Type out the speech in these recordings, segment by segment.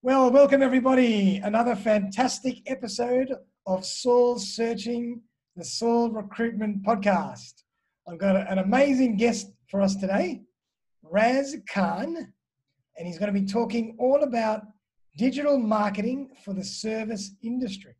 Well, welcome everybody. Another fantastic episode of Soul Searching, the Soul Recruitment Podcast. I've got an amazing guest for us today, Raz Khan, and he's going to be talking all about digital marketing for the service industry.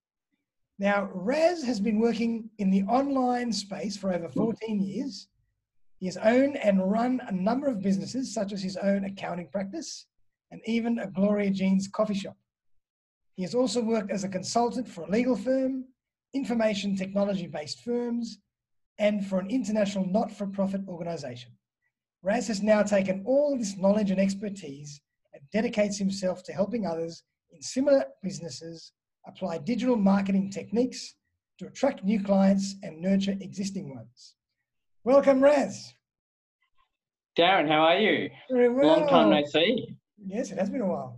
Now, Raz has been working in the online space for over 14 years. He has owned and run a number of businesses, such as his own accounting practice, and even a Gloria Jean's coffee shop. He has also worked as a consultant for a legal firm, information technology-based firms, and for an international not-for-profit organization. Raz has now taken all this knowledge and expertise and dedicates himself to helping others in similar businesses apply digital marketing techniques to attract new clients and nurture existing ones. Welcome, Raz. Darren, how are you? Very well. Long time no see. Yes, it has been a while.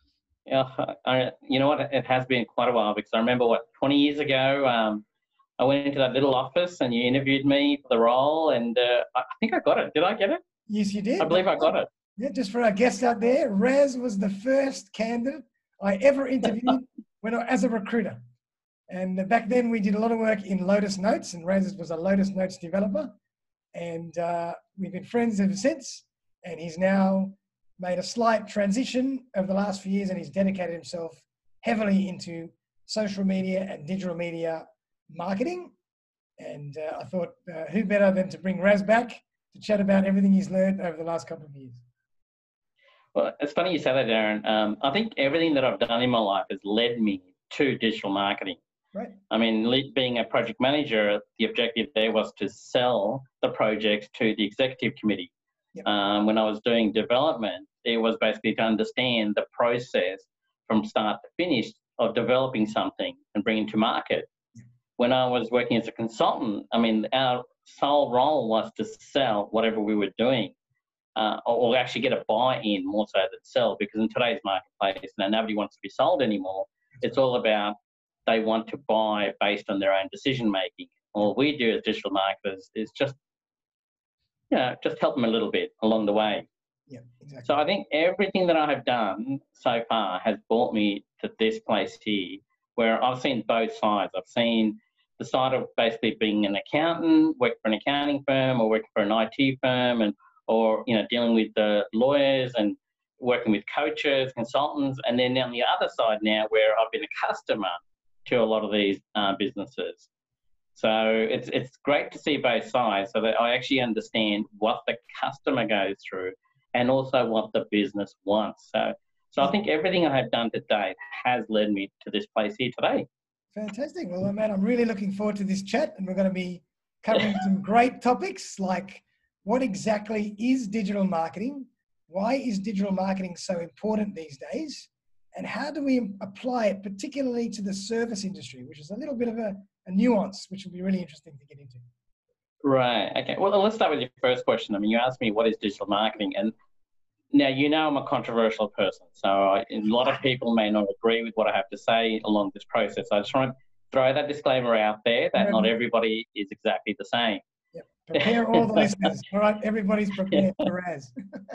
Yeah, you know what? It has been quite a while because I remember 20 years ago, I went into that little office and you interviewed me for the role, and I think I got it. Did I get it? Yes, you did. I believe I got it. Yeah, just for our guests out there, Raz was the first candidate I ever interviewed as a recruiter. And back then we did a lot of work in Lotus Notes, and Raz was a Lotus Notes developer. And we've been friends ever since. And he's now made a slight transition over the last few years, and he's dedicated himself heavily into social media and digital media marketing. And I thought, who better than to bring Raz back to chat about everything he's learned over the last couple of years. Well, it's funny you say that, Darren. I think everything that I've done in my life has led me to digital marketing. Right. I mean, being a project manager, the objective there was to sell the projects to the executive committee. Yep. When I was doing development, it was basically to understand the process from start to finish of developing something and bringing to market. Yep. When I was working as a consultant, I mean, our sole role was to sell whatever we were doing, or actually get a buy-in more so than sell, because in today's marketplace, now nobody wants to be sold anymore. It's all about they want to buy based on their own decision-making. All we do as digital marketers is just help them a little bit along the way. Yeah, exactly. So I think everything that I have done so far has brought me to this place here, where I've seen both sides. I've seen the side of basically being an accountant, working for an accounting firm or working for an IT firm, or dealing with the lawyers and working with coaches, consultants, and then on the other side now where I've been a customer to a lot of these businesses. So it's great to see both sides so that I actually understand what the customer goes through and also what the business wants. So I think everything I have done to date has led me to this place here today. Fantastic. Well, man, I'm really looking forward to this chat, and we're going to be covering some great topics like what exactly is digital marketing? Why is digital marketing so important these days? And how do we apply it particularly to the service industry, which is a little bit of a nuance, which will be really interesting to get into. Right. Okay. Well, let's start with your first question. I mean, you asked me what is digital marketing, and now I'm a controversial person, so a lot of people may not agree with what I have to say along this process. I just want to throw that disclaimer out there that not everybody is exactly the same. Yep. Prepare all the listeners. All right, everybody's prepared for Raz.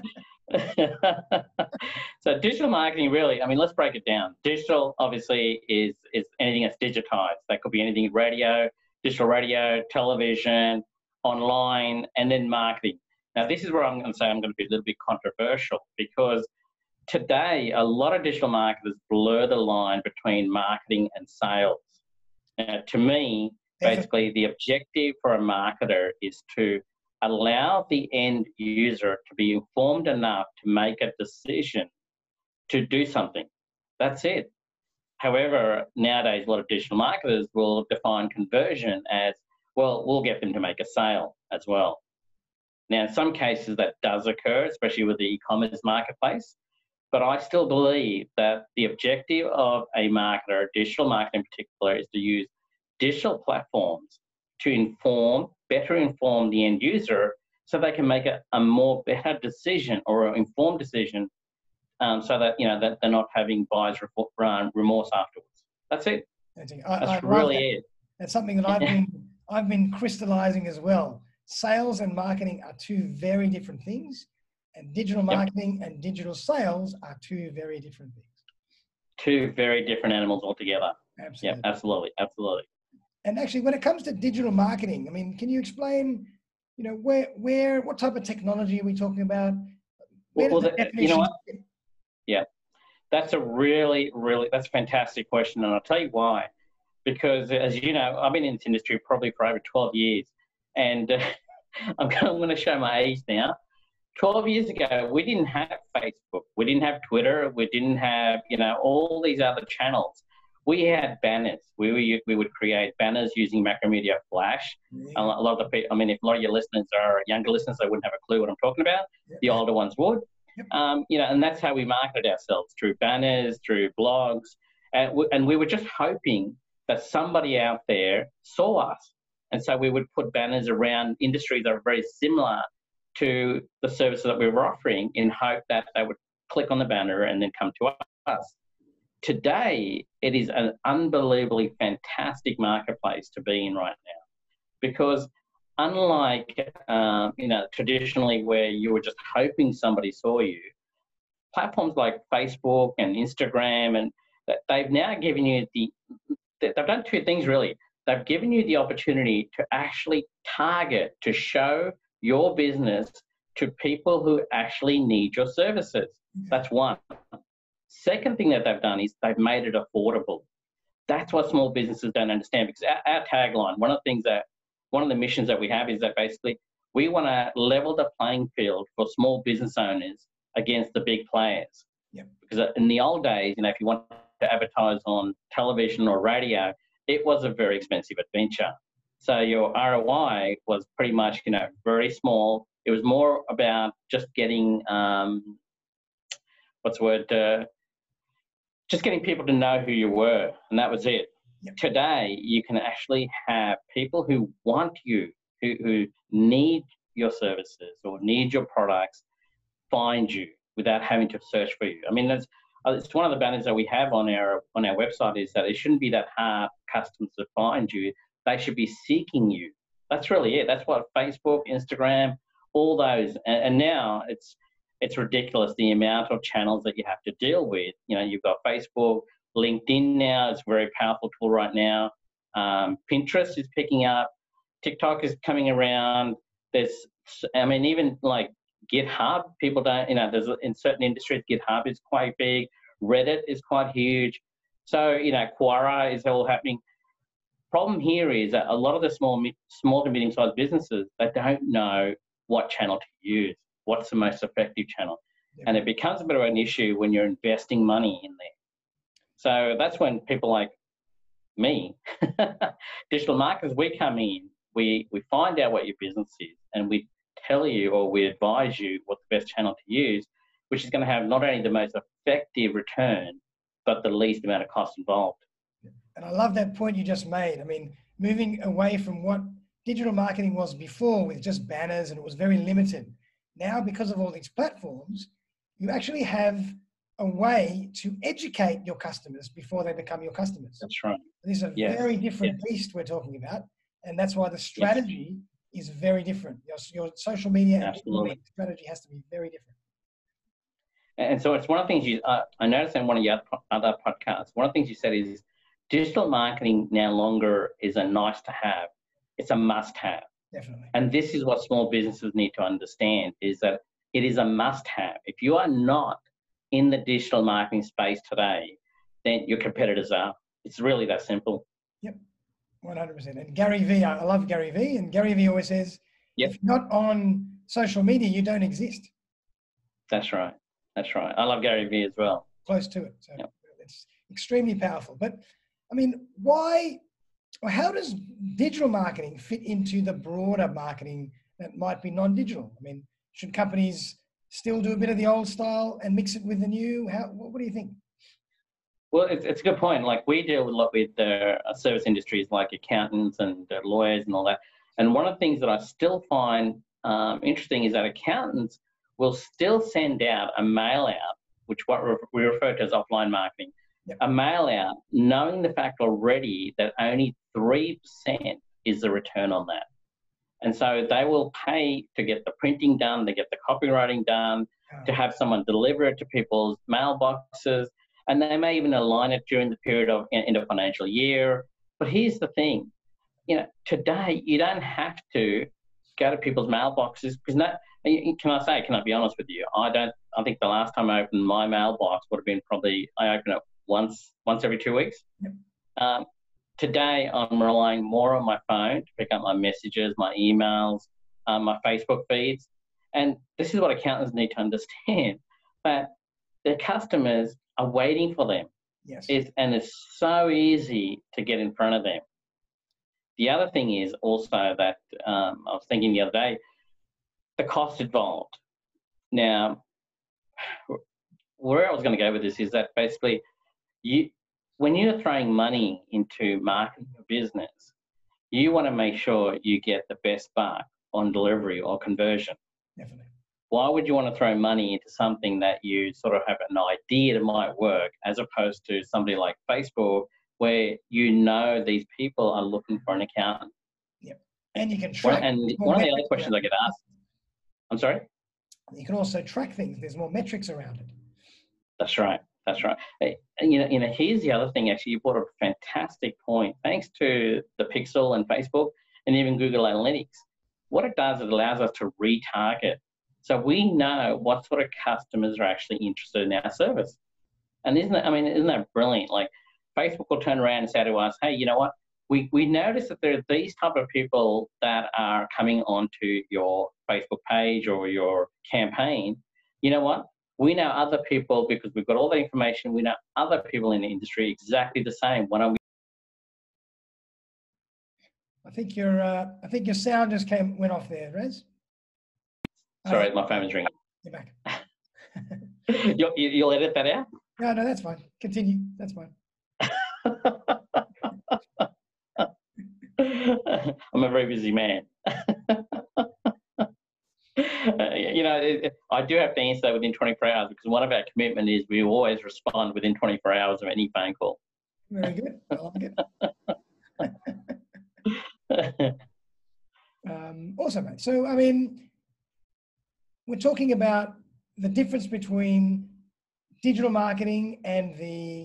So digital marketing, really, I mean, let's break it down. Digital, obviously, is anything that's digitized. That could be anything radio, digital radio, television, online, and then marketing. Now, this is where I'm going to say I'm going to be a little bit controversial, because today, a lot of digital marketers blur the line between marketing and sales. To me, basically, the objective for a marketer is to allow the end user to be informed enough to make a decision to do something. That's it. However, nowadays, a lot of digital marketers will define conversion as, well, we'll get them to make a sale as well. Now, in some cases, that does occur, especially with the e-commerce marketplace. But I still believe that the objective of a marketer, digital marketer in particular, is to use digital platforms to better inform the end user so they can make a more better decision or an informed decision, so that, that they're not having buyer's remorse afterwards. That's it. That's really it. That's something that I've been crystallizing as well. Sales and marketing are two very different things, and digital marketing and digital sales are two very different things. two very different animals altogether. Absolutely. Yeah, absolutely, absolutely. And actually, when it comes to digital marketing, I mean, can you explain, what type of technology are we talking about? Where does the You know definition what? Yeah, that's a that's a fantastic question, and I'll tell you why. Because as you know, I've been in this industry probably for over 12 years, and I'm going to show my age now. 12 years ago, we didn't have Facebook, we didn't have Twitter, we didn't have all these other channels. We had banners. We would create banners using Macromedia Flash. A lot of the people, I mean, if a lot of your listeners are younger listeners, they wouldn't have a clue what I'm talking about. The older ones would. And that's how we marketed ourselves, through banners, through blogs, and we were just hoping that somebody out there saw us. And so we would put banners around industries that are very similar to the services that we were offering, in hope that they would click on the banner and then come to us. Today, it is an unbelievably fantastic marketplace to be in right now, because unlike traditionally where you were just hoping somebody saw you, platforms like Facebook and Instagram, and they've now given you they've done two things really. They've given you the opportunity to actually target, to show your business to people who actually need your services. That's one. Second thing that they've done is they've made it affordable. That's what small businesses don't understand, because our tagline, one of the missions that we have is that basically we want to level the playing field for small business owners against the big players. Yep. Because in the old days, if you want to advertise on television or radio, it was a very expensive adventure. So your ROI was pretty much, very small. It was more about just getting, just getting people to know who you were, and that was it. Yep. Today, you can actually have people who want you, who need your services or need your products, find you without having to search for you. I mean, it's one of the banners that we have on our website, is that it shouldn't be that hard for customers to find you. They should be seeking you. That's really it. That's what Facebook, Instagram, all those, and now it's ridiculous the amount of channels that you have to deal with. You've got Facebook, LinkedIn now is a very powerful tool right now. Pinterest is picking up. TikTok is coming around. Even like GitHub, people don't, there's in certain industries, GitHub is quite big. Reddit is quite huge. So, Quora is all happening. Problem here is that a lot of the small to medium-sized businesses, they don't know what channel to use. What's the most effective channel? Yeah. And it becomes a bit of an issue when you're investing money in there. So that's when people like me, digital marketers, we come in, we find out what your business is, and we tell you, or we advise you what the best channel to use, which is going to have not only the most effective return, but the least amount of cost involved. And I love that point you just made. I mean, moving away from what digital marketing was before, with just banners, and it was very limited. Now, because of all these platforms, you actually have a way to educate your customers before they become your customers. That's right. This is a very different beast we're talking about. And that's why the strategy is very different. Your social media and digital media strategy has to be very different. And so it's one of the things I noticed in one of your other podcasts, one of the things you said is digital marketing no longer is a nice to have. It's a must have. Definitely. And this is what small businesses need to understand, is that it is a must have. If you are not in the digital marketing space today, then your competitors are. It's really that simple. Yep, 100%. And Gary Vee, I love Gary Vee, and Gary Vee always says, if you're not on social media, you don't exist. That's right. That's right. I love Gary Vee as well. Close to it. So it's extremely powerful. But I mean, how does digital marketing fit into the broader marketing that might be non-digital? I mean, should companies still do a bit of the old style and mix it with the new? What do you think? Well, it's a good point. Like, we deal a lot with service industries like accountants and lawyers and all that. And one of the things that I still find interesting is that accountants will still send out a mail out, which what we refer to as offline marketing, a mail out, knowing the fact already that only 3% is the return on that. And so they will pay to get the printing done, to get the copywriting done, to have someone deliver it to people's mailboxes. And they may even align it during the period of end of financial year. But here's the thing, today you don't have to go to people's mailboxes because can I be honest with you? I think the last time I opened my mailbox would have been probably I open it once every 2 weeks. Yep. Today I'm relying more on my phone to pick up my messages, my emails, my Facebook feeds. And this is what accountants need to understand, that their customers are waiting for them. Yes. And it's so easy to get in front of them. The other thing is also that I was thinking the other day, the cost involved. Now, where I was going to go with this is that basically, when you're throwing money into marketing your business, you want to make sure you get the best buck on delivery or conversion. Definitely. Why would you want to throw money into something that you sort of have an idea that might work, as opposed to somebody like Facebook, where these people are looking for an accountant? Yep. And you can track. And one of the other questions I get asked, I'm sorry? You can also track things. There's more metrics around it. That's right. And here's the other thing. Actually, you brought up a fantastic point. Thanks to the Pixel and Facebook and even Google Analytics, what it does, it allows us to retarget. So we know what sort of customers are actually interested in our service. And isn't that brilliant? Like, Facebook will turn around and say to us, hey, you know what? We noticed that there are these type of people that are coming onto your Facebook page or your campaign. You know what? We know other people, because we've got all the information. We know other people in the industry exactly the same. Why don't we? I think your sound just went off there, Rez. Sorry, my phone was ringing. You're back. You'll edit that out? No, that's fine. Continue. That's fine. I'm a very busy man. I do have to answer that within 24 hours, because one of our commitment is we always respond within 24 hours of any phone call. Very good. I like it. Awesome, mate. So, we're talking about the difference between digital marketing and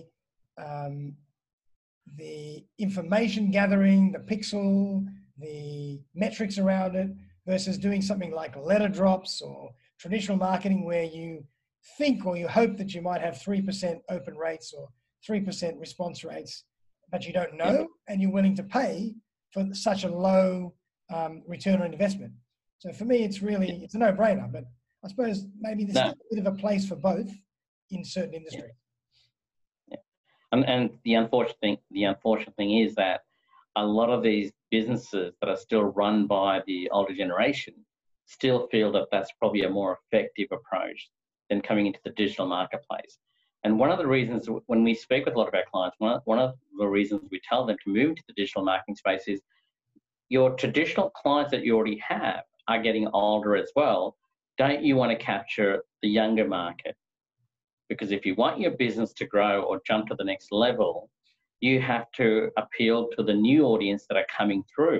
the information gathering, the pixel, the metrics around it, versus doing something like letter drops or traditional marketing, where you think or you hope that you might have 3% open rates or 3% response rates, but you don't know, and you're willing to pay for such a low return on investment. So for me, it's a no-brainer, but I suppose maybe there's a bit of a place for both in certain industries. Yeah. And the unfortunate thing is that a lot of these businesses that are still run by the older generation still feel that that's probably a more effective approach than coming into the digital marketplace. And one of the reasons, when we speak with a lot of our clients, one of the reasons we tell them to move into the digital marketing space is your traditional clients that you already have are getting older as well. Don't you want to capture the younger market? Because if you want your business to grow or jump to the next level, you have to appeal to the new audience that are coming through.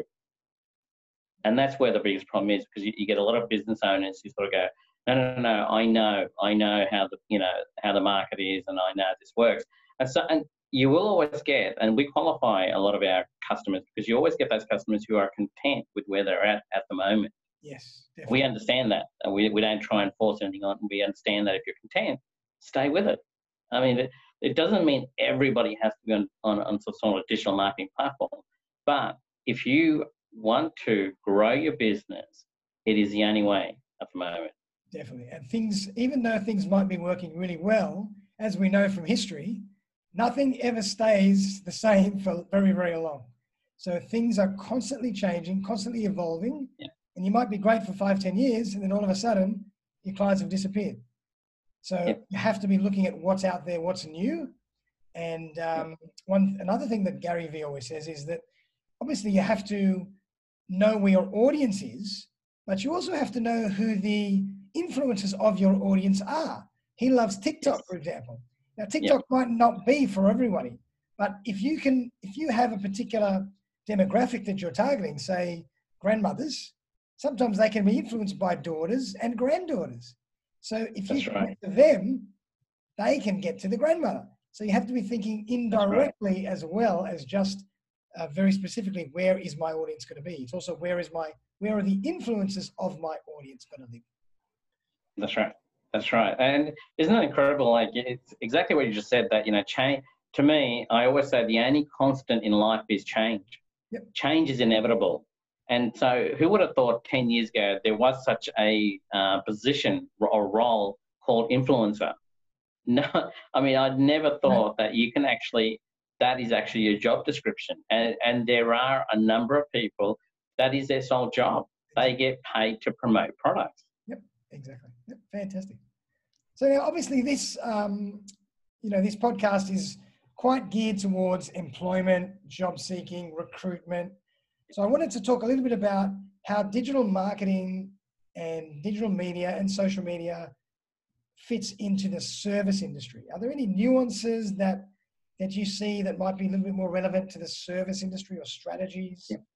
And that's where the biggest problem is, because you get a lot of business owners who sort of go, no, I know how the market is, and I know this works. And you will always get, and we qualify a lot of our customers, because you always get those customers who are content with where they're at the moment. Yes, definitely. We understand that, and we don't try and force anything on. We understand that if you're content, stay with it. I mean, it doesn't mean everybody has to be on some sort of digital marketing platform, but if you want to grow your business, it is the only way at the moment. Definitely. And even though things might be working really well, as we know from history, nothing ever stays the same for very, very long. So things are constantly changing, constantly evolving, and you might be great for 5-10 years, and then all of a sudden your clients have disappeared. So you have to be looking at what's out there, what's new. And another thing that Gary Vee always says is that obviously you have to know where your audience is, but you also have to know who the influencers of your audience are. He loves TikTok, for example. Now, TikTok might not be for everybody, but if you have a particular demographic that you're targeting, say grandmothers, sometimes they can be influenced by daughters and granddaughters. So if you get to them, they can get to the grandmother. So you have to be thinking indirectly as well as just very specifically, where is my audience going to be? It's also where are the influences of my audience going to live? That's right. That's right. And isn't it incredible? Like, it's exactly what you just said, that, change. To me, I always say the only constant in life is change. Yep. Change is inevitable. And so who would have thought 10 years ago there was such a position or role called influencer? No, I mean, I'd never thought that you can actually, that is actually your job description. And there are a number of people that is their sole job. They get paid to promote products. Yep, exactly. Yep, fantastic. So now, obviously, this this podcast is quite geared towards employment, job seeking, recruitment. So I wanted to talk a little bit about how digital marketing and digital media and social media fits into the service industry. Are there any nuances that you see that might be a little bit more relevant to the service industry or strategies? Yeah.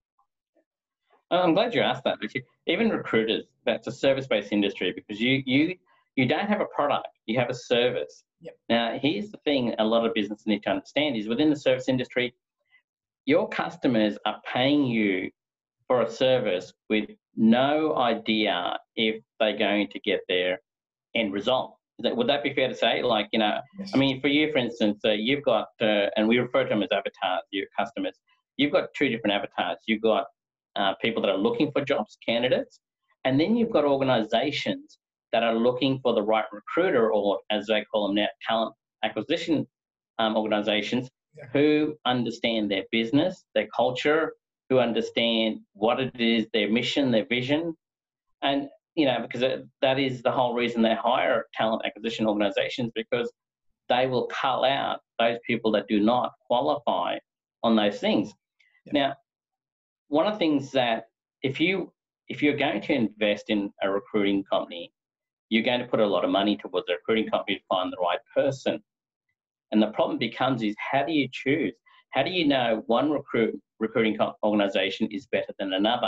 I'm glad you asked that. Even recruiters, that's a service-based industry, because you don't have a product, you have a service. Yep. Now, here's the thing a lot of businesses need to understand is within the service industry, your customers are paying you for a service with no idea if they're going to get their end result. Would that be fair to say? Like, Yes. I mean, for you, for instance, you've got, and we refer to them as avatars, your customers. You've got two different avatars. You've got people that are looking for jobs, candidates, and then you've got organizations that are looking for the right recruiter, or as they call them now, talent acquisition organizations, who understand their business, their culture, who understand what it is, their mission, their vision. And, because that is the whole reason they hire talent acquisition organizations, because they will cull out those people that do not qualify on those things. Yeah. Now, one of the things that if you're going to invest in a recruiting company, you're going to put a lot of money towards a recruiting company to find the right person. And the problem becomes is, how do you choose? How do you know one recruiting organization is better than another?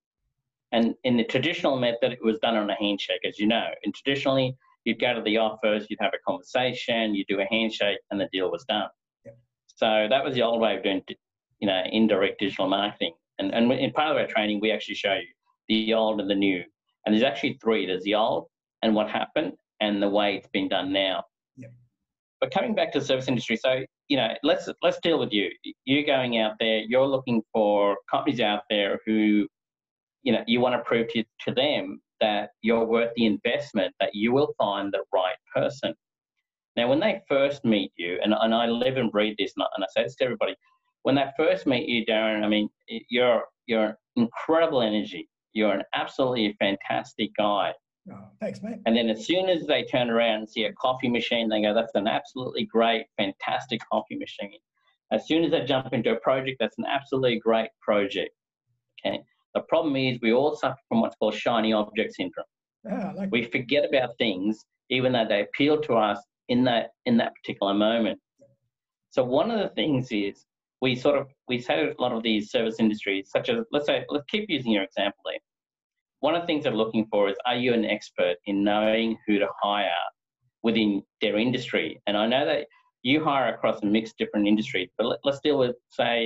And in the traditional method, it was done on a handshake, as you know. And traditionally, you'd go to the office, you'd have a conversation, you'd do a handshake, and the deal was done. Yep. So that was the old way of doing, indirect digital marketing. And in part of our training, we actually show you the old and the new. And there's actually three. There's the old and what happened and the way it's been done now. Yep. But coming back to the service industry, so, let's deal with you. You're going out there, you're looking for companies out there who, you want to prove to them that you're worth the investment, that you will find the right person. Now, when they first meet you, and I live and breathe this, and I say this to everybody, when they first meet you, Darren, I mean, you're incredible energy. You're an absolutely fantastic guy. Oh, thanks, mate. And then as soon as they turn around and see a coffee machine, they go, that's an absolutely great, fantastic coffee machine. As soon as they jump into a project, that's an absolutely great project. Okay. The problem is we all suffer from what's called shiny object syndrome. Oh, we forget about things, even though they appeal to us in that particular moment. So one of the things is we say a lot of these service industries, such as, let's keep using your example there. One of the things they're looking for is, are you an expert in knowing who to hire within their industry? And I know that you hire across a mixed different industries, but let's deal with,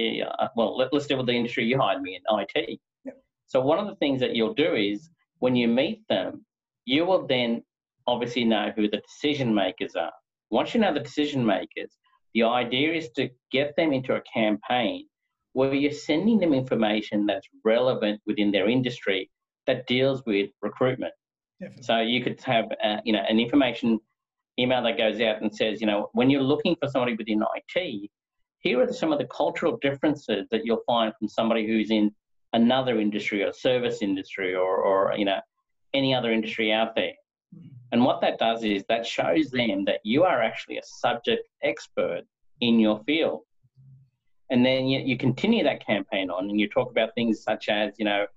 let's deal with the industry you hired me in, IT. Yep. So one of the things that you'll do is, when you meet them, you will then obviously know who the decision makers are. Once you know the decision makers, the idea is to get them into a campaign where you're sending them information that's relevant within their industry that deals with recruitment. Definitely. So you could have, an information email that goes out and says, when you're looking for somebody within IT, here are some of the cultural differences that you'll find from somebody who's in another industry or service industry or any other industry out there. Mm-hmm. And what that does is that shows them that you are actually a subject expert in your field. And then you continue that campaign on, and you talk about things such as,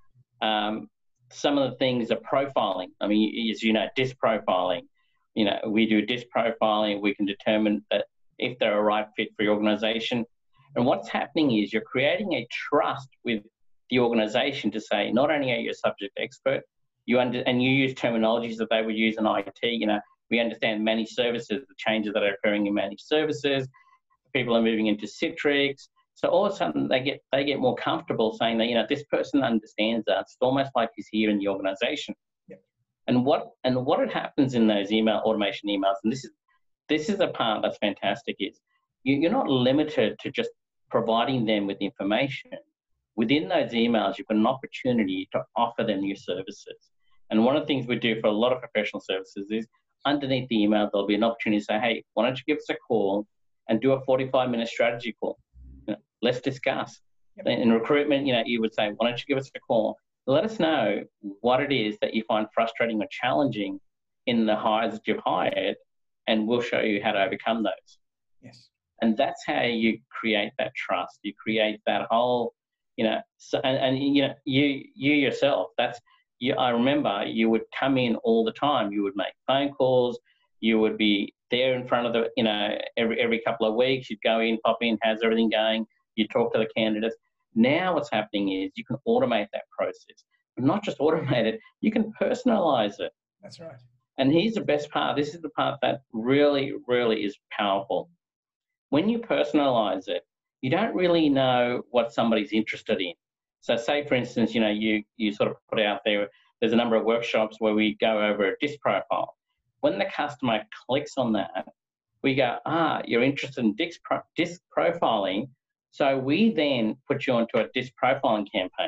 some of the things are profiling. I mean, as you know, DISC profiling. We do DISC profiling. We can determine that if they're a right fit for your organization. And what's happening is you're creating a trust with the organization to say, not only are you a subject expert, and you use terminologies that they would use in IT. We understand managed services, the changes that are occurring in managed services. people are moving into Citrix. So all of a sudden they get more comfortable saying that, you know, this person understands us. It's almost like he's here in the organization. Yep. And what happens in those email automation emails, and this is a part that's fantastic, is you're not limited to just providing them with information. Within those emails, you've got an opportunity to offer them new services. And one of the things we do for a lot of professional services is underneath the email, there'll be an opportunity to say, hey, why don't you give us a call and do a 45-minute strategy call? You know, let's discuss. Yep. In recruitment, you know, you would say, why don't you give us a call? Let us know what it is that you find frustrating or challenging in the hires that you've hired, and we'll show you how to overcome those. Yes. And that's how you create that trust. You create that whole, you know, and you know, you yourself, I remember you would come in all the time. You would make phone calls. You would be there in front of the, you know, every couple of weeks. You'd go in, pop in, how's everything going? You talk to the candidates. Now what's happening is you can automate that process. But not just automate it, you can personalize it. That's right. And here's the best part. This is the part that really, really is powerful. When you personalize it, you don't really know what somebody's interested in. So say, for instance, you know, you sort of put out there's a number of workshops where we go over a DISC profile. When the customer clicks on that, we go, you're interested in DISC profiling. So we then put you onto a DISC profiling campaign.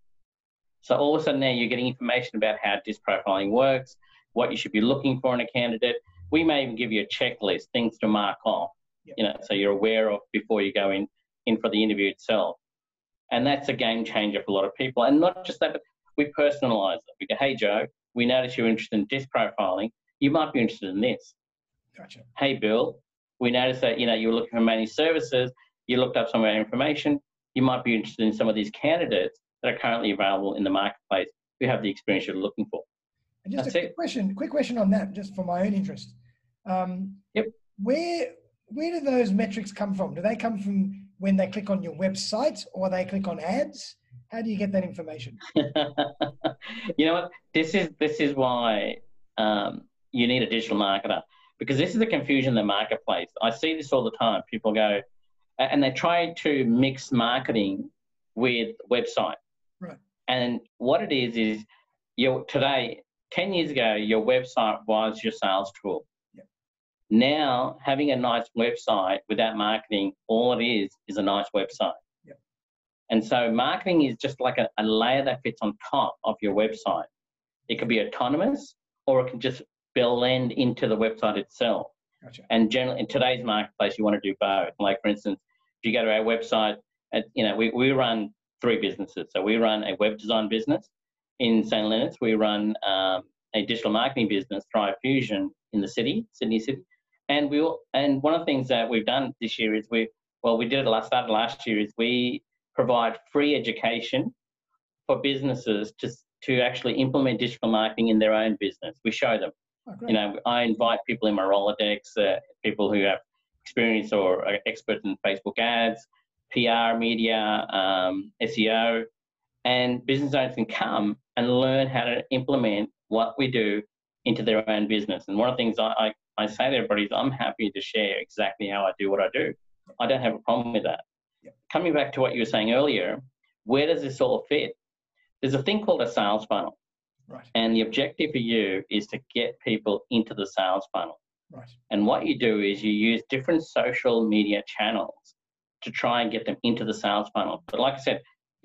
So all of a sudden now you're getting information about how DISC profiling works, what you should be looking for in a candidate. We may even give you a checklist, things to mark off, yep. You know, so you're aware of before you go in for the interview itself. And that's a game changer for a lot of people. And not just that, but we personalize it. We go, hey, Joe, we noticed you're interested in DISC profiling. You might be interested in this. Gotcha. Hey, Bill, we noticed that, you know, you were looking for managed services. You looked up some of our information. You might be interested in some of these candidates that are currently available in the marketplace who have the experience you're looking for. And just a quick question on that, just for my own interest. Yep. Where do those metrics come from? Do they come from when they click on your website or they click on ads? How do you get that information? You know what? This is why you need a digital marketer, because this is the confusion in the marketplace. I see this all the time. People go, and they try to mix marketing with website. Right. And what it is today, 10 years ago, your website was your sales tool. Yep. Now, having a nice website without marketing, all it is a nice website. Yep. And so marketing is just like a layer that fits on top of your website. It can be autonomous, or it can just blend into the website itself. Gotcha. And generally, in today's marketplace, you want to do both. Like, for instance, if you go to our website, you know, we run 3 businesses. So we run a web design business in St. Leonard's. We run a digital marketing business, Thrive Fusion, in the Sydney City. And one of the things that we've done this year is we did it started last year, is we provide free education for businesses to actually implement digital marketing in their own business. We show them. Oh, great. You know, I invite people in my Rolodex, people who have experience or are experts in Facebook ads, PR, media, SEO, and business owners can come and learn how to implement what we do into their own business. And one of the things I say to everybody is I'm happy to share exactly how I do what I do. I don't have a problem with that. Yep. Coming back to what you were saying earlier, where does this all fit? There's a thing called a sales funnel. Right. And the objective for you is to get people into the sales funnel. Right. And what you do is you use different social media channels to try and get them into the sales funnel. But like I said,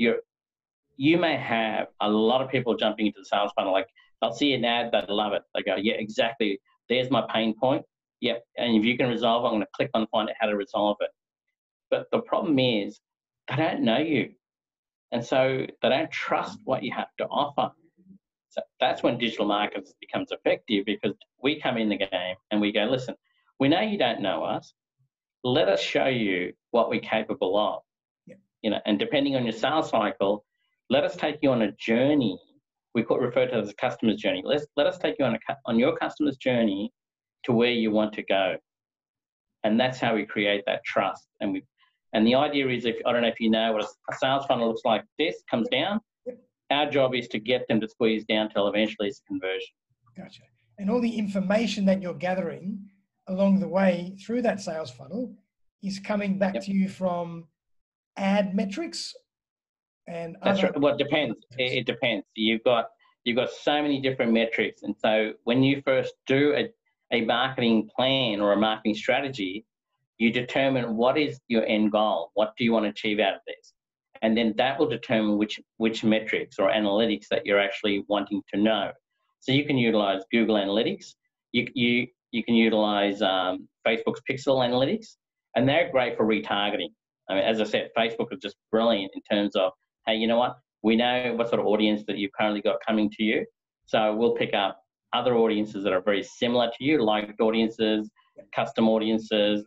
you may have a lot of people jumping into the sales funnel. Like, they'll see an ad, they love it. They go, yeah, exactly. There's my pain point. Yep. And if you can resolve it, I'm going to click on find out how to resolve it. But the problem is they don't know you. And so they don't trust what you have to offer. So that's when digital marketing becomes effective, because we come in the game and we go, listen, we know you don't know us. Let us show you what we're capable of. Yep. You know, and depending on your sales cycle, let us take you on a journey. We refer to it as a customer's journey. Let us take you on your customer's journey to where you want to go. And that's how we create that trust. And the idea is, I don't know if you know what a sales funnel looks like. This comes down. Yep. Our job is to get them to squeeze down till eventually it's a conversion. Gotcha. And all the information that you're gathering along the way through that sales funnel is coming back to you from ad metrics and That's other. right. Well, it depends. It depends. You've got so many different metrics, and so when you first do a marketing plan or a marketing strategy, you determine what is your end goal. What do you want to achieve out of this? And then that will determine which metrics or analytics that you're actually wanting to know. So you can utilize Google Analytics. You can utilize Facebook's Pixel Analytics, and they're great for retargeting. I mean, as I said, Facebook is just brilliant in terms of, hey, you know what? We know what sort of audience that you've currently got coming to you. So we'll pick up other audiences that are very similar to you, liked audiences, custom audiences,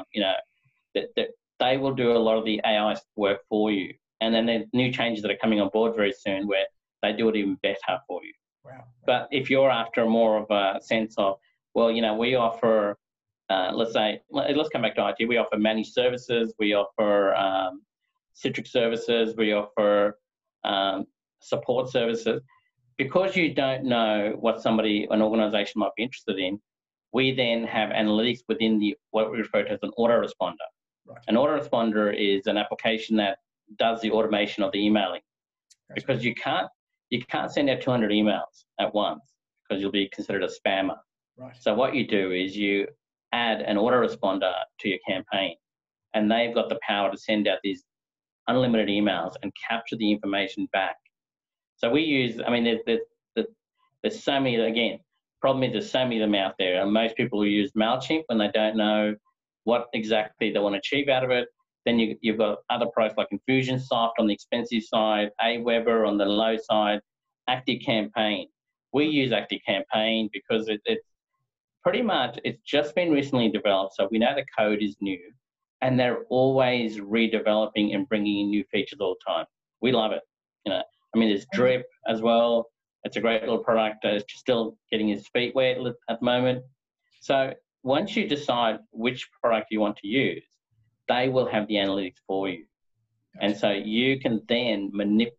that they will do a lot of the AI work for you. And then there's new changes that are coming on board very soon where they do it even better for you. Wow. But if you're after more of a sense of, well, we offer, let's come back to IT. We offer managed services. We offer Citrix services. We offer support services. Because you don't know what an organization might be interested in, we then have analytics within what we refer to as an autoresponder. Right. An autoresponder is an application that does the automation of the emailing. Gotcha. Because you can't send out 200 emails at once because you'll be considered a spammer. Right. So what you do is you add an autoresponder to your campaign, and they've got the power to send out these unlimited emails and capture the information back. So we use, there's so many, again, problem is there's so many of them out there, and most people will use MailChimp when they don't know what exactly they want to achieve out of it. Then you've got other products like Infusionsoft on the expensive side, Aweber on the low side, ActiveCampaign. We use ActiveCampaign because it's pretty much, it's just been recently developed, so we know the code is new, and they're always redeveloping and bringing in new features all the time. We love it. There's Drip as well. It's a great little product. It's still getting its feet wet at the moment. So once you decide which product you want to use, they will have the analytics for you. Gotcha. And so you can then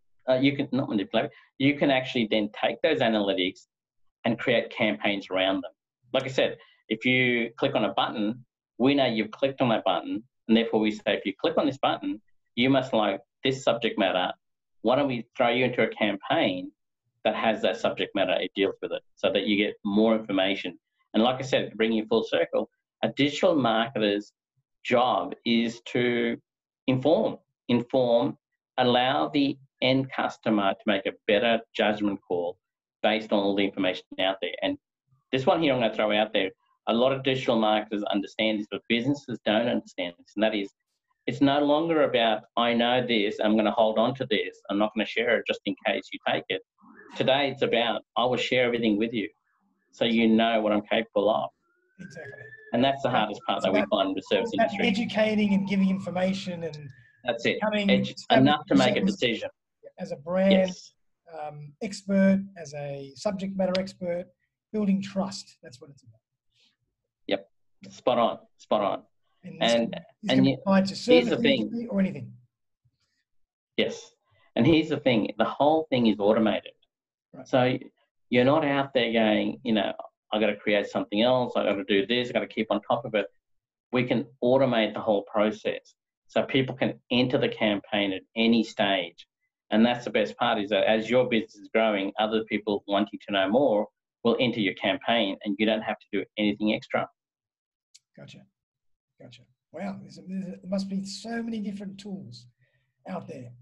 you can actually then take those analytics and create campaigns around them. Like I said, if you click on a button, we know you've clicked on that button, and therefore we say, if you click on this button, you must like this subject matter. Why don't we throw you into a campaign that has that subject matter, it deals with it, so that you get more information. And like I said, to bring you full circle, a digital marketer's job is to inform, allow the end customer to make a better judgment call based on all the information out there. And this one here I'm going to throw out there, a lot of digital marketers understand this, but businesses don't understand this. And that is, it's no longer about, I know this, I'm going to hold on to this, I'm not going to share it just in case you take it. Today it's about, I will share everything with you so you know what I'm capable of. Exactly. And that's the hardest part that we find in the service industry. Educating and giving information, and that's it. Enough to make a decision. As a brand expert, as a subject matter expert, building trust. That's what it's about. Yep. Spot on. And to here's the thing. Or anything. Yes. And here's the thing. The whole thing is automated. Right. So you're not out there going, I got to create something else. I got to do this. I got to keep on top of it. We can automate the whole process, so people can enter the campaign at any stage. And that's the best part, is that as your business is growing, other people wanting to know more will enter your campaign, and you don't have to do anything extra. Gotcha. Wow, there must be so many different tools out there.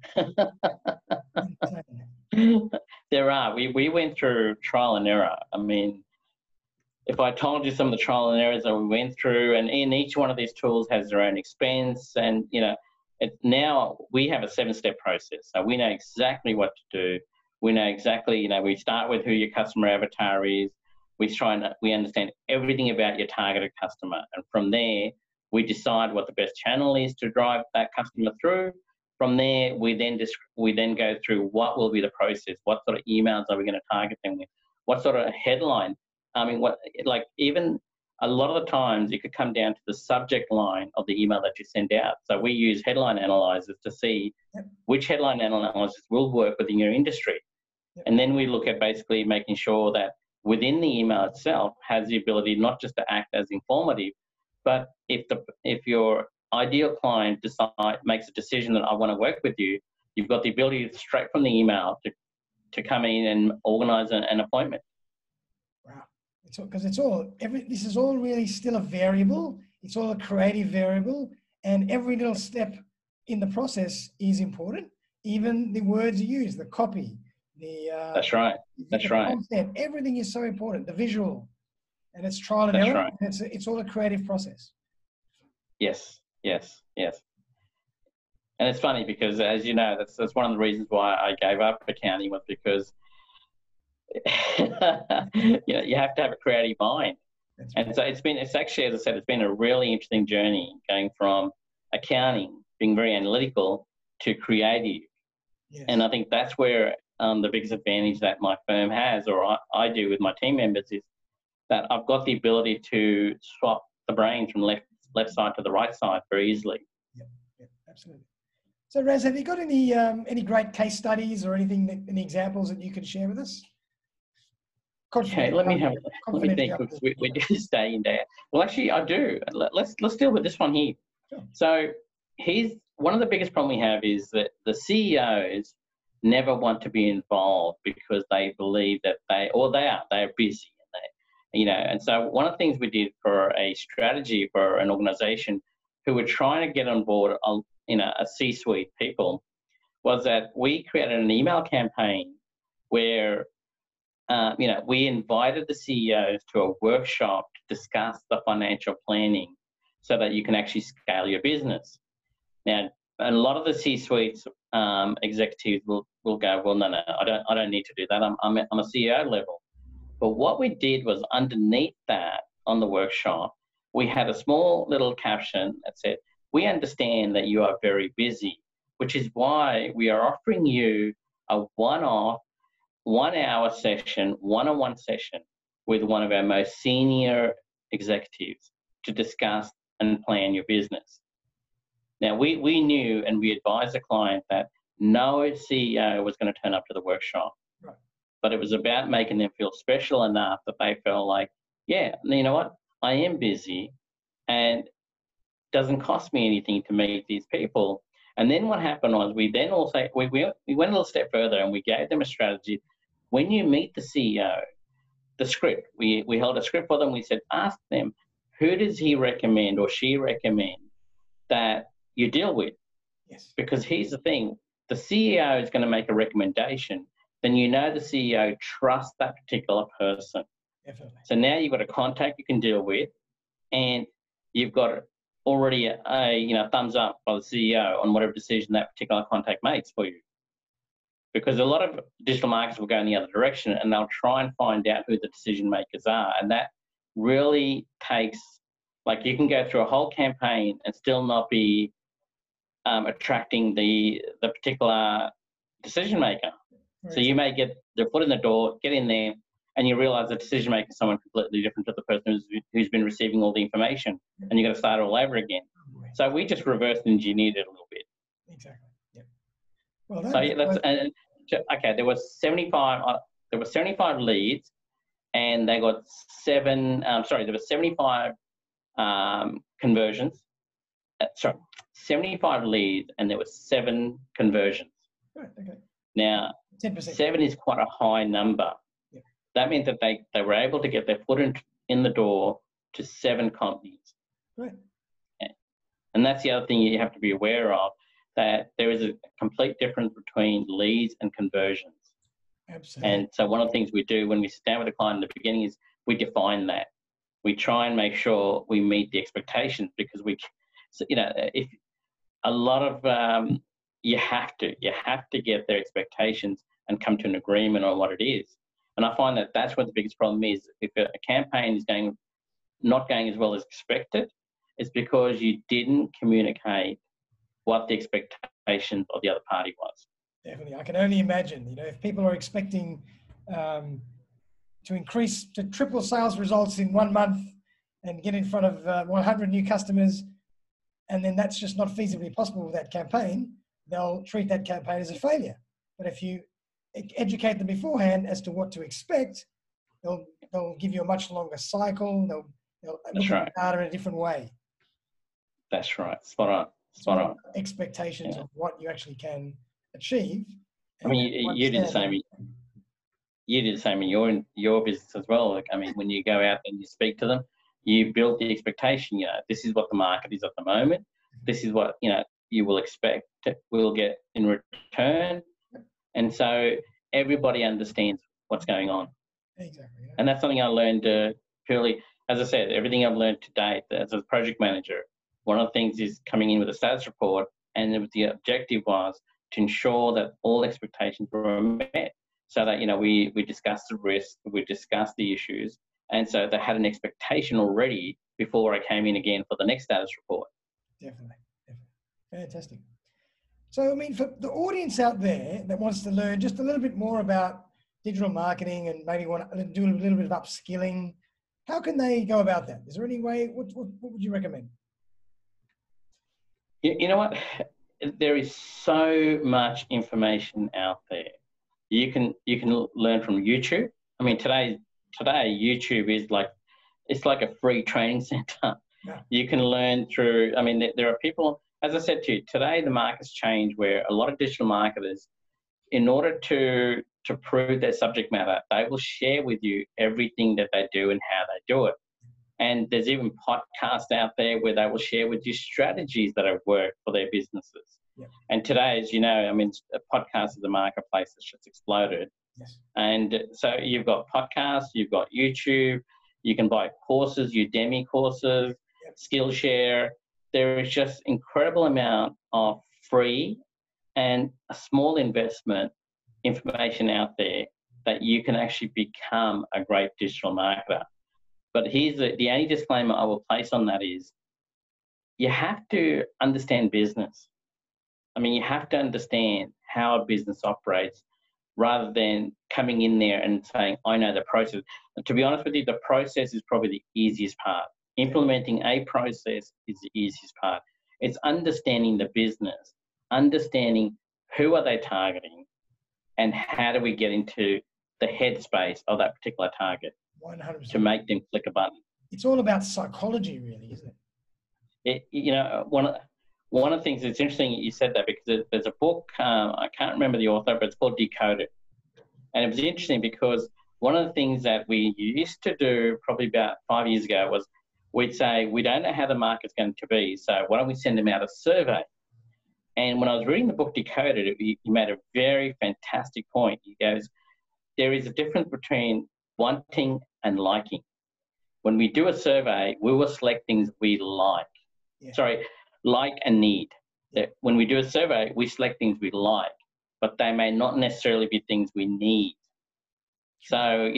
There are. We went through trial and error. If I told you some of the trial and errors that we went through, and in each one of these tools has their own expense, and now we have a 7-step process. So we know exactly what to do. We know exactly, we start with who your customer avatar is. We understand everything about your targeted customer, and from there we decide what the best channel is to drive that customer through. From there, we then go through what will be the process. What sort of emails are we going to target them with? What sort of headline? Even a lot of the times it could come down to the subject line of the email that you send out. So we use headline analyzers to see which headline analyzers will work within your industry. And then we look at basically making sure that within the email itself has the ability not just to act as informative, but if your ideal client makes a decision that I want to work with you, you've got the ability straight from the email to come in and organise an appointment. Wow. This is all really still a variable. It's all a creative variable, and every little step in the process is important. Even the words you use, the copy, That's right. That's right. Content, everything is so important. The visual, and it's trial and error. Right. And it's all a creative process. Yes. And it's funny because, as you know, that's one of the reasons why I gave up accounting, was because you have to have a creative mind. And so it's actually, as I said, it's been a really interesting journey going from accounting, being very analytical, to creative. Yes. And I think that's where the biggest advantage that my firm has, or I do with my team members, is that I've got the ability to swap the brains from left side to the right side very easily. Yeah, absolutely. So, Raz, have you got any great case studies or any examples that you could share with us? Okay, let me think. We do this day in, day out. Well, actually, I do. Let's deal with this one here. Sure. So, one of the biggest problems we have is that the CEOs never want to be involved because they believe that they are busy, and so one of the things we did for a strategy for an organisation who were trying to get on board, a C-suite people, was that we created an email campaign where we invited the CEOs to a workshop to discuss the financial planning so that you can actually scale your business. Now, a lot of the C-suites executives will go, well, no, I don't need to do that. I'm a CEO level. But what we did was, underneath that on the workshop, we had a small little caption that said, "We understand that you are very busy, which is why we are offering you a one-off 1 hour session, one-on-one session with one of our most senior executives to discuss and plan your business." Now, we knew and we advised the client that no CEO was going to turn up to the workshop. Right. But it was about making them feel special enough that they felt like, yeah, you know what, I am busy and it doesn't cost me anything to meet these people. And then what happened was we went a little step further and we gave them a strategy. When you meet the CEO, the script, we held a script for them. We said, ask them, who does he recommend or she recommend that you deal with? Yes. Because here's the thing, the CEO is going to make a recommendation, then the CEO trusts that particular person. Definitely. So now you've got a contact you can deal with, and you've got already a thumbs up by the CEO on whatever decision that particular contact makes for you. Because a lot of digital marketers will go in the other direction and they'll try and find out who the decision makers are. And that really takes, you can go through a whole campaign and still not be attracting the particular decision maker. Right. So you may get their foot in the door, get in there, and you realise the decision maker is someone completely different to the person who's been receiving all the information, and you've got to start all over again. Right. So we just reverse engineered it a little bit. Exactly. Yeah. Well, okay. There was 75. There were 75 leads, and they got 75 conversions. 75 leads, and there were 7 conversions. Right. Okay. Now, 10%. 7 is quite a high number. Yeah. That means that they were able to get their foot in the door to 7 companies. Right. And that's the other thing you have to be aware of, that there is a complete difference between leads and conversions. Absolutely. And so one of the things we do when we sit down with a client in the beginning is we define that. We try and make sure we meet the expectations, because if a lot of you have to get their expectations and come to an agreement on what it is. And I find that that's what the biggest problem is. If a campaign is not going as well as expected, it's because you didn't communicate what the expectations of the other party was. Definitely. I can only imagine, if people are expecting to triple sales results in 1 month and get in front of 100 new customers, and then that's just not feasibly possible with that campaign, they'll treat that campaign as a failure. But if you educate them beforehand as to what to expect, they'll give you a much longer cycle. They'll look at the data in a different way. That's right. Spot on. Spot on. Expectations of what you actually can achieve. I mean, you do the same. You do the same in your business as well. Like, I mean, when you go out and you speak to them, you build the expectation. You know, this is what the market is at the moment. This is what you will expect we'll get in return, and so everybody understands what's going on. Exactly. Yeah. And that's something I learned purely, as I said, everything I've learned to date as a project manager. One of the things is coming in with a status report, and the objective was to ensure that all expectations were met, so that we discussed the risk, we discussed the issues, and so they had an expectation already before I came in again for the next status report. Definitely. Fantastic. So, I mean, for the audience out there that wants to learn just a little bit more about digital marketing and maybe want to do a little bit of upskilling, how can they go about that? Is there any way? What would you recommend? You know what? There is so much information out there. You can learn from YouTube. I mean, today YouTube is it's like a free training center. Yeah. You can learn through. I mean, there are people. As I said to you, today the market's changed where a lot of digital marketers, in order to prove their subject matter, they will share with you everything that they do and how they do it. And there's even podcasts out there where they will share with you strategies that have worked for their businesses. Yeah. And today, as you know, I mean, podcasts is a marketplace that's just exploded. Yes. And so you've got podcasts, you've got YouTube, you can buy courses, Udemy courses, yep. Skillshare. There is just incredible amount of free and a small investment information out there that you can actually become a great digital marketer. But here's the only disclaimer I will place on that is you have to understand business. I mean, you have to understand how a business operates rather than coming in there and saying, I know the process. And to be honest with you, the process is probably the easiest part. Implementing a process is the easiest part. It's understanding the business, understanding who are they targeting, and how do we get into the headspace of that particular target 100%. to make them click a button. It's all about psychology, really, isn't it? One of the things, it's interesting you said that, because there's a book, I can't remember the author, but it's called Decoded. And it was interesting because one of the things that we used to do probably about 5 years ago was we'd say, we don't know how the market's going to be, so why don't we send them out a survey? And when I was reading the book Decoded, he made a very fantastic point. He goes, there is a difference between wanting and liking. When we do a survey, we will select things we like. Yeah. Sorry, like and need. When we do a survey, we select things we like, but they may not necessarily be things we need. So,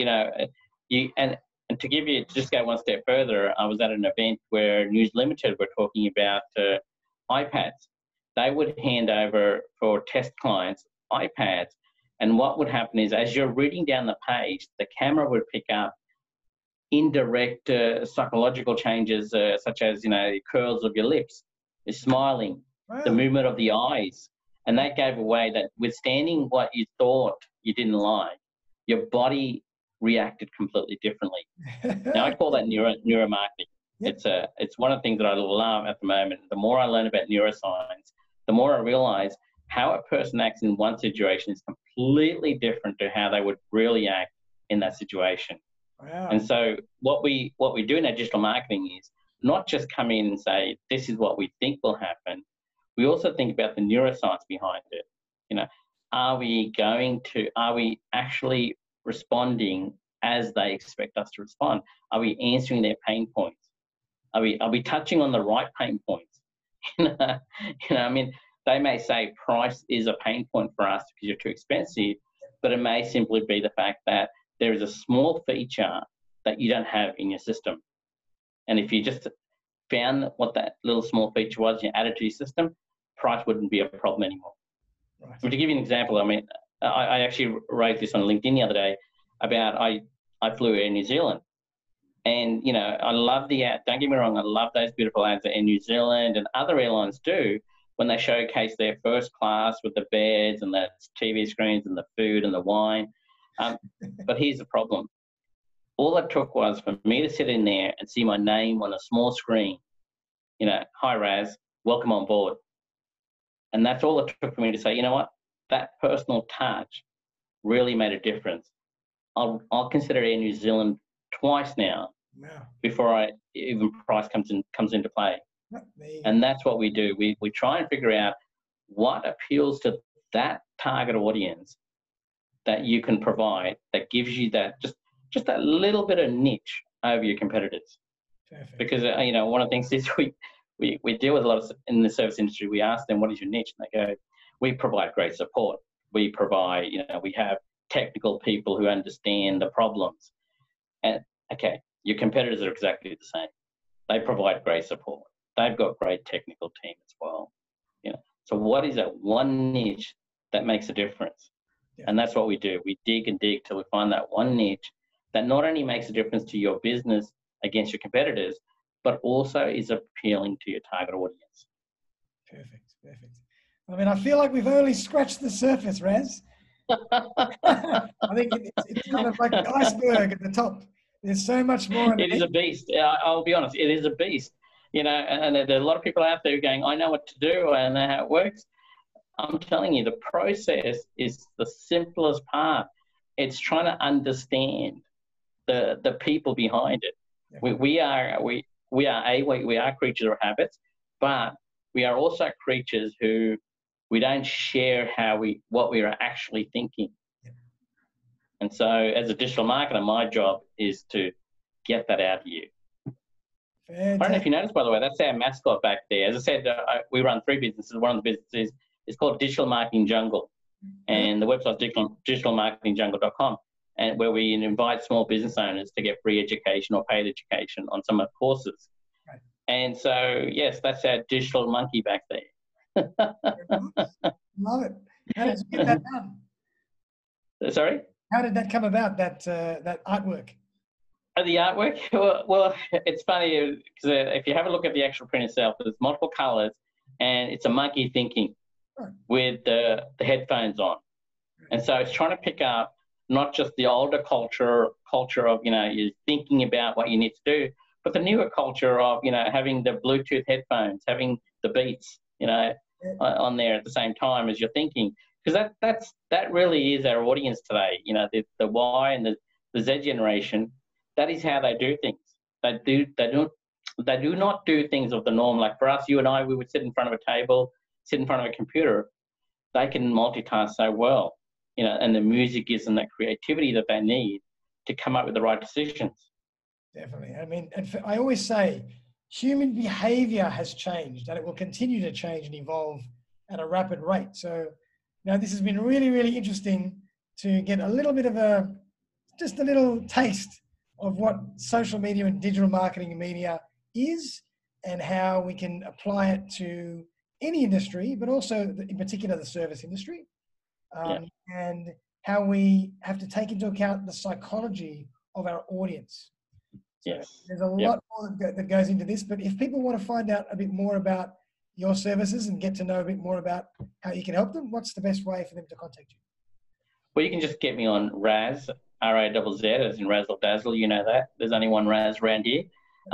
and to give you, just go one step further, I was at an event where News Limited were talking about iPads. They would hand over for test clients iPads, and what would happen is, as you're reading down the page, the camera would pick up indirect psychological changes, such as the curls of your lips, the smiling, wow, the movement of the eyes, and that gave away that withstanding what you thought you didn't like, your body reacted completely differently. Now I call that neuromarketing. Yep. It's one of the things that I love at the moment. The more I learn about neuroscience, the more I realize how a person acts in one situation is completely different to how they would really act in that situation. Wow. And so what we do in our digital marketing is not just come in and say, this is what we think will happen. We also think about the neuroscience behind it. Are we actually responding as they expect us to respond? Are we answering their pain points? Are we touching on the right pain points? I mean, they may say price is a pain point for us because you're too expensive, but it may simply be the fact that there is a small feature that you don't have in your system. And if you just found what that little small feature was and you added to your system, price wouldn't be a problem anymore. Right. To give you an example, I mean, I actually wrote this on LinkedIn the other day about I flew Air New Zealand. And, I love the ad. Don't get me wrong, I love those beautiful ads that Air New Zealand and other airlines do when they showcase their first class with the beds and the TV screens and the food and the wine. But here's the problem. All it took was for me to sit in there and see my name on a small screen, hi Raz, welcome on board. And that's all it took for me to say, you know what, that personal touch really made a difference. I'll consider Air New Zealand twice now before even price comes into play. And that's what we do. We try and figure out what appeals to that target audience that you can provide that gives you that just that little bit of niche over your competitors. Perfect. Because one of the things is we deal with a lot of in the service industry. We ask them, what is your niche? And they go, we provide great support. We provide, we have technical people who understand the problems. And okay, your competitors are exactly the same. They provide great support. They've got great technical team as well. So what is that one niche that makes a difference? Yeah. And that's what we do. We dig and dig till we find that one niche that not only makes a difference to your business against your competitors, but also is appealing to your target audience. Perfect. I mean, I feel like we've only scratched the surface, Raz. I think it's kind of like an iceberg at the top. There's so much more. It is a beast. I'll be honest. It is a beast. And there are a lot of people out there going, I know what to do. I know how it works. I'm telling you, the process is the simplest part. It's trying to understand the people behind it. Yeah. We are creatures of habits, but we are also creatures who we don't share what we are actually thinking. Yeah. And so as a digital marketer, my job is to get that out of you. Fantastic. I don't know if you noticed, by the way, that's our mascot back there. As I said, we run 3 businesses. One of the businesses is called Digital Marketing Jungle, and the website is digitalmarketingjungle.com, and where we invite small business owners to get free education or paid education on some of the courses. Right. And so, yes, that's our digital monkey back there. Love it. How did you get that done? Sorry? How did that come about, that artwork? The artwork? Well, it's funny because if you have a look at the actual print itself, there's multiple colors, and it's a monkey thinking with the headphones on. And so it's trying to pick up not just the older culture of, you're thinking about what you need to do, but the newer culture of, having the Bluetooth headphones, having the beats, on there at the same time as you're thinking. Because that really is our audience today. The Y and the Z generation, that is how they do things. They do not do things of the norm. Like for us, you and I, we would sit in front of a table, sit in front of a computer. They can multitask so well, and the music gives them that creativity that they need to come up with the right decisions. Definitely. I mean, I always say human behavior has changed, and it will continue to change and evolve at a rapid rate. So this has been really, really interesting to get a little bit of just a little taste of what social media and digital marketing and media is, and how we can apply it to any industry, but also in particular the service industry, and how we have to take into account the psychology of our audience. So there's a lot more that goes into this, but if people want to find out a bit more about your services and get to know a bit more about how you can help them, what's the best way for them to contact you? Well, you can just get me on Raz, R-A-Z-Z, as in Razzle Dazzle. You know that. There's only one Raz around here.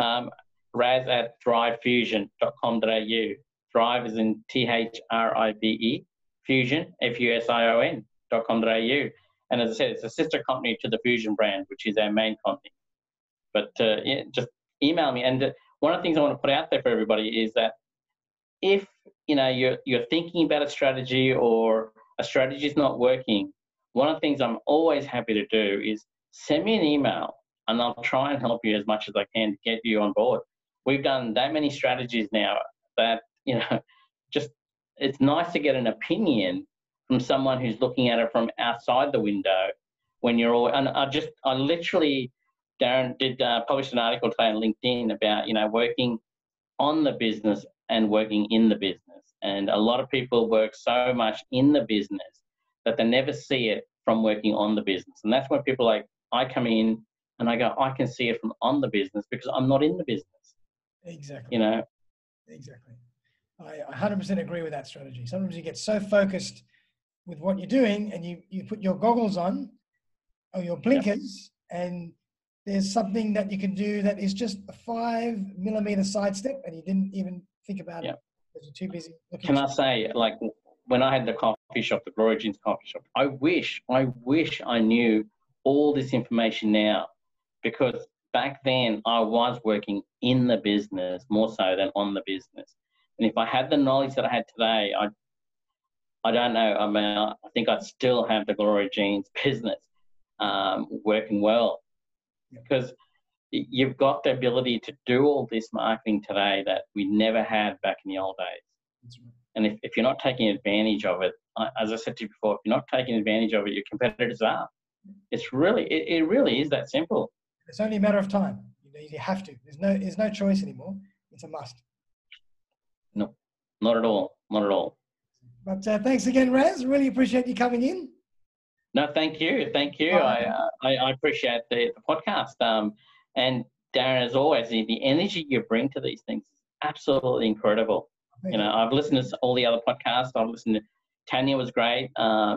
Raz at thrivefusion.com.au. Thrive is in Thrive, Fusion, Fusion.com.au. And as I said, it's a sister company to the Fusion brand, which is our main company. But just email me. And one of the things I want to put out there for everybody is that if you're thinking about a strategy or a strategy is not working, one of the things I'm always happy to do is send me an email, and I'll try and help you as much as I can to get you on board. We've done that many strategies now that, just it's nice to get an opinion from someone who's looking at it from outside the window when you're all, and I literally, Darren did publish an article today on LinkedIn about, working on the business and working in the business. And a lot of people work so much in the business that they never see it from working on the business. And that's when people like, I come in and I go, I can see it from on the business because I'm not in the business. Exactly. Exactly. I 100% agree with that strategy. Sometimes you get so focused with what you're doing and you put your goggles on or your blinkers and there's something that you can do that is just a 5mm sidestep and you didn't even think about it because you're too busy looking. Can I say, like, when I had the coffee shop, the Glory Jeans coffee shop, I wish I knew all this information now, because back then I was working in the business more so than on the business. And if I had the knowledge that I had today, I don't know. I mean, I think I'd still have the Glory Jeans business working well, because you've got the ability to do all this marketing today that we never had back in the old days. That's right. And if you're not taking advantage of it, as I said to you before, if you're not taking advantage of it, your competitors are. It really is that simple. It's only a matter of time. You have to. There's no choice anymore. It's a must. No, not at all. Not at all. But thanks again, Raz. Really appreciate you coming in. No, thank you. Thank you. I appreciate the podcast. And Darren, as always, the energy you bring to these things is absolutely incredible. Thank you. I've listened to all the other podcasts. I've listened to Tanya was great.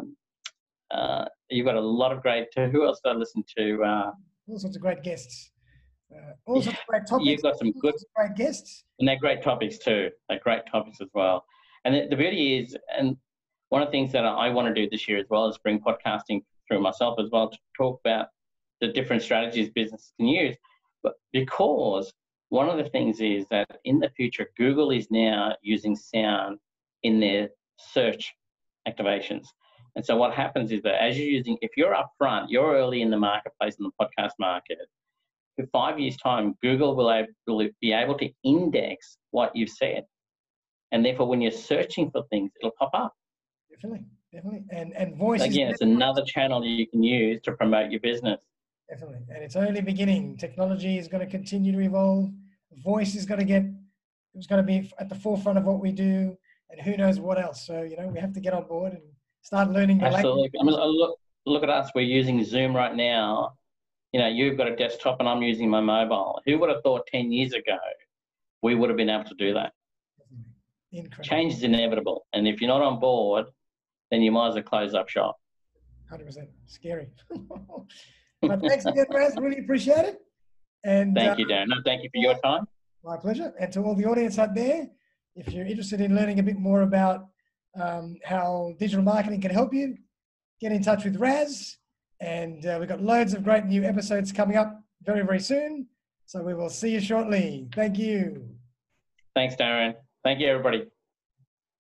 You've got a lot of great. Who else did I listen to? All sorts of great guests. All sorts of great topics. You've got some good, great guests. And they're great topics too. They're great topics as well. And the beauty is, and one of the things that I want to do this year as well is bring podcasting through myself as well to talk about the different strategies businesses can use. But because one of the things is that in the future, Google is now using sound in their search activations. And so what happens is that if you're up front, you're early in the marketplace, in the podcast market, in 5 years' time, Google will be able to index what you've said. And therefore, when you're searching for things, it'll pop up. Definitely. And voice again, it's another channel you can use to promote your business. Definitely. And it's only beginning. Technology is going to continue to evolve. Voice is going to be at the forefront of what we do, and who knows what else. So, we have to get on board and start learning the Absolutely. language. I mean, look at us. We're using Zoom right now. You've got a desktop and I'm using my mobile. Who would have thought 10 years ago we would have been able to do that? Incredible. Change is inevitable. And if you're not on board, then you might as well close up shop. 100%. Scary. But thanks again, Raz. Really appreciate it. And thank you, Darren. No, thank you for your time. My pleasure. And to all the audience out there, if you're interested in learning a bit more about how digital marketing can help you, get in touch with Raz. And we've got loads of great new episodes coming up very, very soon. So we will see you shortly. Thank you. Thanks, Darren. Thank you, everybody.